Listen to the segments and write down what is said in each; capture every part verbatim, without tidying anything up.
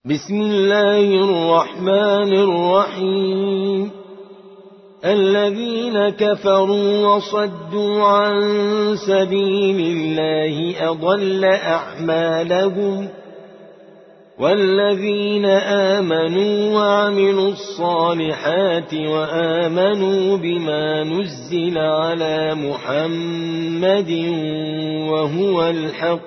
بسم الله الرحمن الرحيم. الذين كفروا وصدوا عن سبيل الله أضل أعمالهم، والذين آمنوا وعملوا الصالحات وآمنوا بما نزل على محمد وهو الحق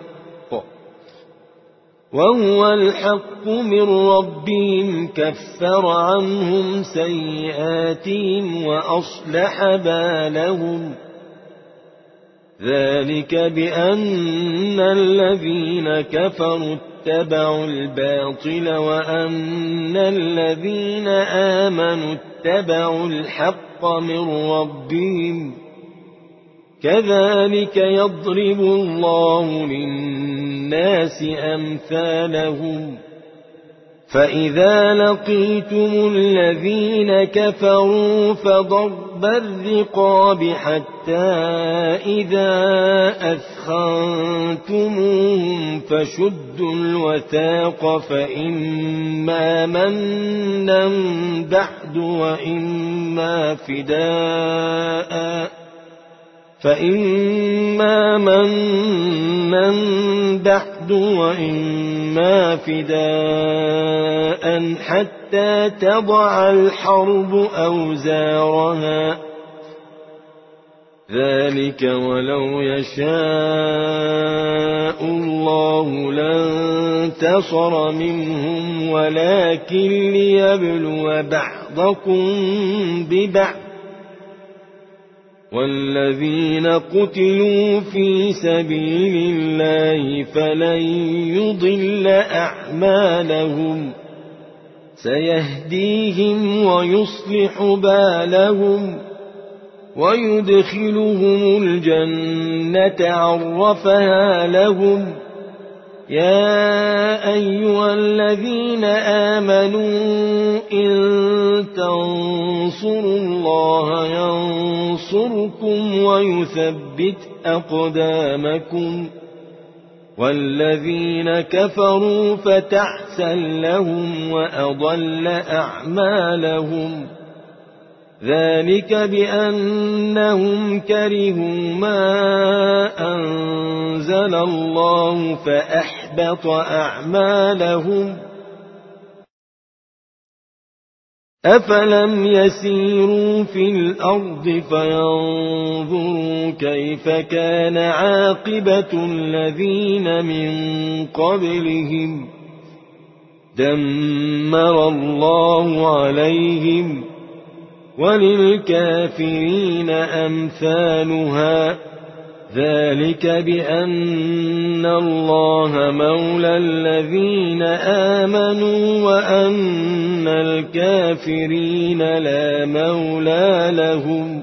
وهو الحق من ربهم كفر عنهم سيئاتهم وأصلح بالهم. ذلك بأن الذين كفروا اتبعوا الباطل وأن الذين آمنوا اتبعوا الحق من ربهم. كذلك يضرب الله للناس أمثالهم. فإذا لقيتم الذين كفروا فضرب الرقاب حتى إذا أثخنتموهم فشدوا الوثاق، فإما منا بعد وإما فداء فإما منا بعد وإما فداء حتى تضع الحرب أوزارها. ذلك ولو يشاء الله لانتصر منهم، ولكن ليبلو بعضكم ببعض. والذين قتلوا في سبيل الله فلن يضل أعمالهم، سيهديهم ويصلح بالهم ويدخلهم الجنة عرفها لهم. يا أيها الذين آمنوا إن تنصروا الله ينصركم ويثبت أقدامكم. والذين كفروا فتعسا لهم وأضل أعمالهم. ذلك بأنهم كرهوا ما أنزل الله فأحبط أعمالهم. أفلم يسيروا في الأرض فينظروا كيف كان عاقبة الذين من قبلهم. دمر الله عليهم وللكافرين أمثالها. ذلك بأن الله مولى الذين آمنوا وأن الكافرين لا مولى لهم.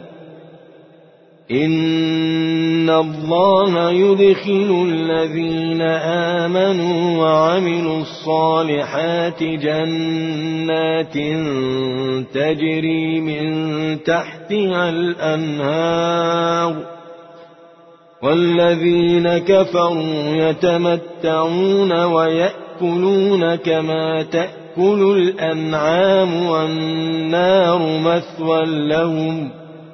إن الله يدخل الذين آمنوا وعملوا الصالحات جنات تجري من تحتها الأنهار، والذين كفروا يتمتعون ويأكلون كما تأكل الأنعام والنار مثوى لهم.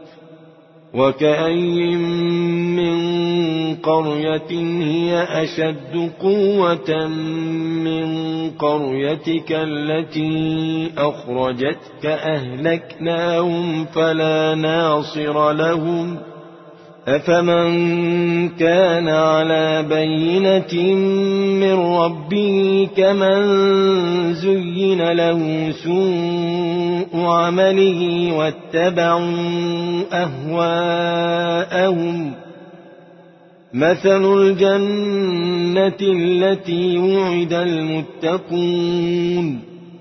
وكأين من قرية هي أشد قوة من قريتك التي أخرجتك أهلكناهم فلا ناصر لهم. أفمن كان على بينة من ربه كمن زين له سوء عمله واتبعوا أهواءهم. مثل الجنة التي وعد المتقون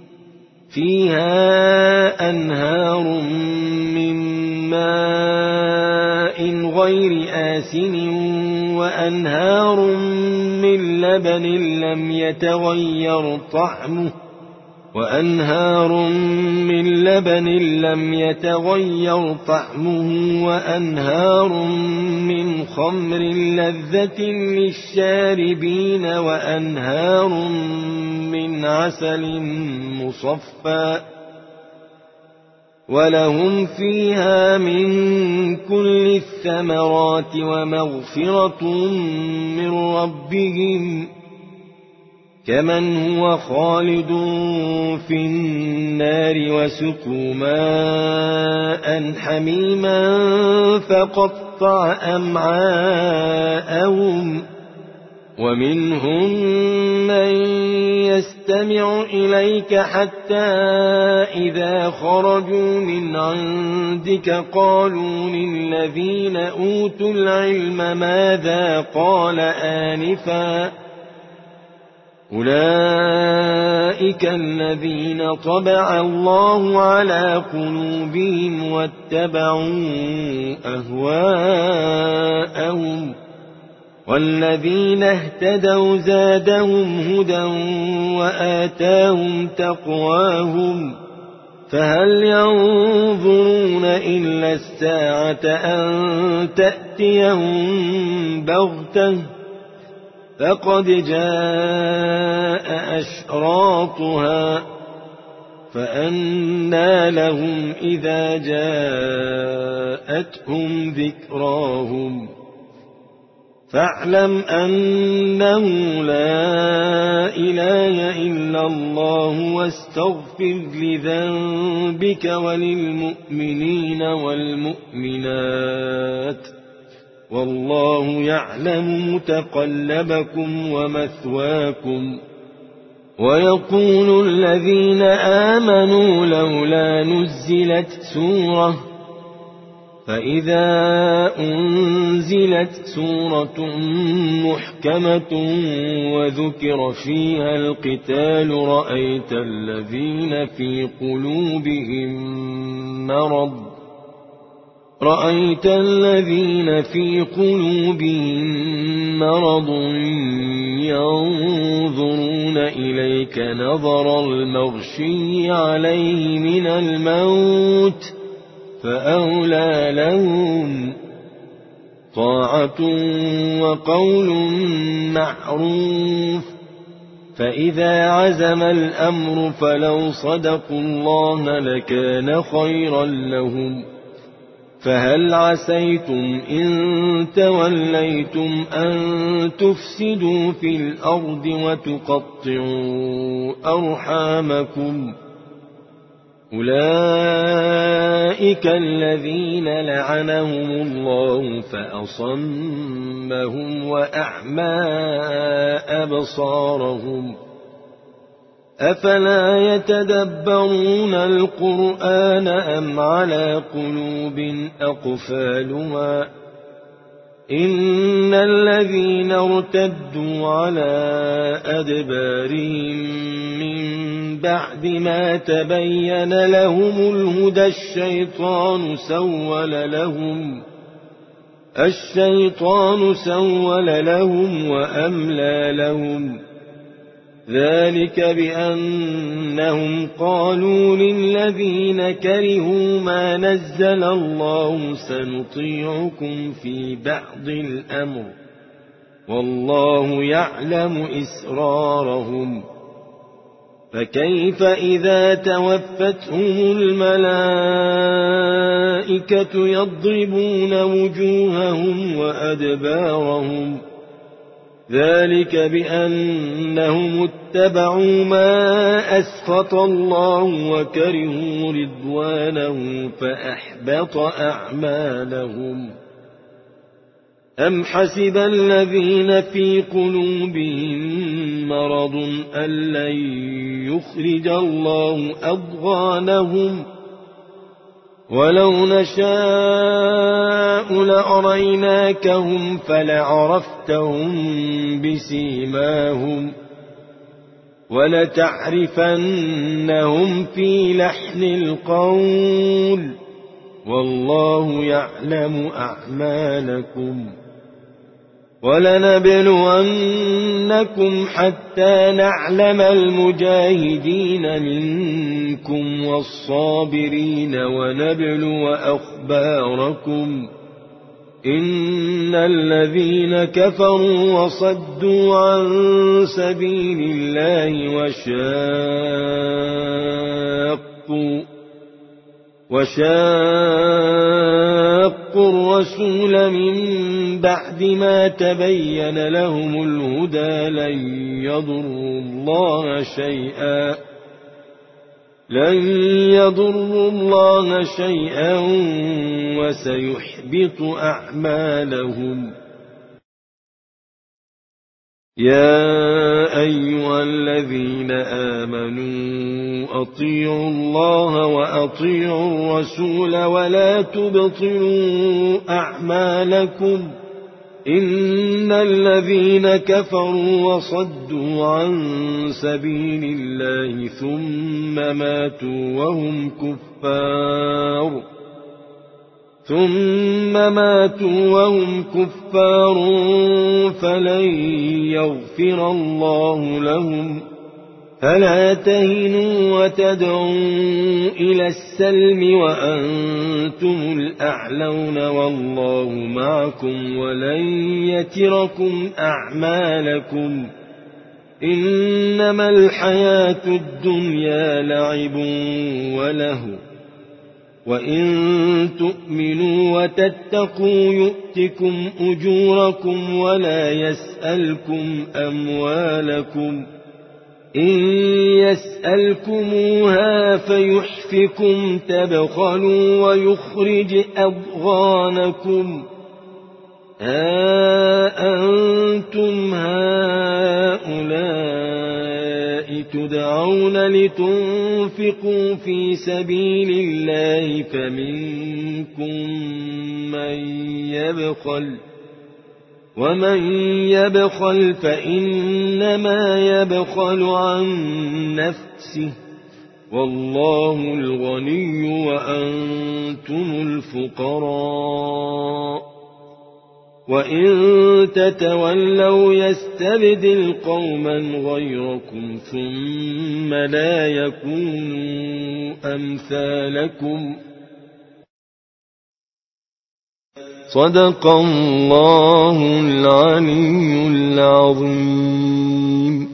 فيها أنهار من ماء غير آسن وأنهار من لبن لم يتغير طعمه وأنهار من لبن لم يتغير طعمه وأنهار من خمر لذة للشاربين وأنهار من عسل مصفى ولهم فيها من كل الثمرات ومغفرة من ربهم كمن هو خالد في النار وسقوا ماء حميما فقطع أمعاءهم ومنهم من يستمع إليك حتى إذا خرجوا من عندك قالوا للذين أوتوا العلم ماذا قال آنفا أولئك الذين طبع الله على قلوبهم واتبعوا أهواءهم والذين اهتدوا زادهم هدى وآتاهم تقواهم فهل ينظرون إلا الساعة أن تأتيهم بغتة فقد جاء أشراطها فأنى لهم إذا جاءتهم ذكراهم فاعلم أنه لا إله إلا الله واستغفر لذنبك وللمؤمنين والمؤمنات والله يعلم متقلبكم ومثواكم ويقول الذين آمنوا لولا نزلت سورة فإذا أنزلت سورة محكمة وذكر فيها القتال رأيت الذين في قلوبهم مرض رأيت الذين في قلوبهم مرض ينظرون إليك نظر المغشي عليه من الموت فأولى لهم طاعة وقول معروف فإذا عزم الأمر فلو صدقوا الله لكان خيرا لهم فهل عسيتم إن توليتم أن تفسدوا في الأرض وتقطعوا أرحامكم أولئك الذين لعنهم الله فأصمهم وأعمى أبصارهم أفلا يتدبرون القرآن أم على قلوب أقفالها إن الذين ارتدوا على أدبارهم من بعد ما تبين لهم الهدى الشيطان سول لهم الشيطان سول لهم وأملى لهم ذلك بأنهم قالوا للذين كرهوا ما نزل الله سنطيعكم في بعض الأمر والله يعلم إسرارهم فكيف إذا توفتهم الملائكة يضربون وجوههم وأدبارهم ذلك بأنهم اتبعوا ما أسخط الله وكرهوا رضوانه فأحبط أعمالهم أم حسب الذين في قلوبهم مرض أن لن يخرج الله أضغانهم ولو نشاء لأريناكهم فلعرفتهم بسيماهم ولتعرفنهم في لحن القول والله يعلم أعمالكم ولنبلونكم حتى نعلم المجاهدين منكم والصابرين ونبلو أخباركم إن الذين كفروا وصدوا عن سبيل الله وشاقوا وشاقوا الرسول من بعد ما تبين لهم الهدى لن يضروا الله شيئا لن يضروا الله شيئا وسيحبط أعمالهم. يا أيها الذين آمنوا أطيعوا الله وأطيعوا الرسول ولا تبطلوا أعمالكم إن الذين كفروا وصدوا عن سبيل الله ثم ماتوا وهم كفار ثم ماتوا وهم كفار فلن يغفر الله لهم فلا تهنوا وتدعوا إلى السلم وأنتم الأعلون والله معكم ولن يتركم أعمالكم إنما الحياة الدنيا لعب وله وإن تؤمنوا وتتقوا يؤتكم أجوركم ولا يسألكم أموالكم إن يسألكموها فيحفكم تبخلوا ويخرج أضغانكم ها أنتم هؤلاء تدعون لتنفقوا في سبيل الله فمنكم من يبخل ومن يبخل فإنما يبخل عن نفسه والله الغني وأنتم الفقراء وإن تتولوا يستبدل قوما غيركم ثم لا يكونوا أمثالكم. صدق الله العلي العظيم.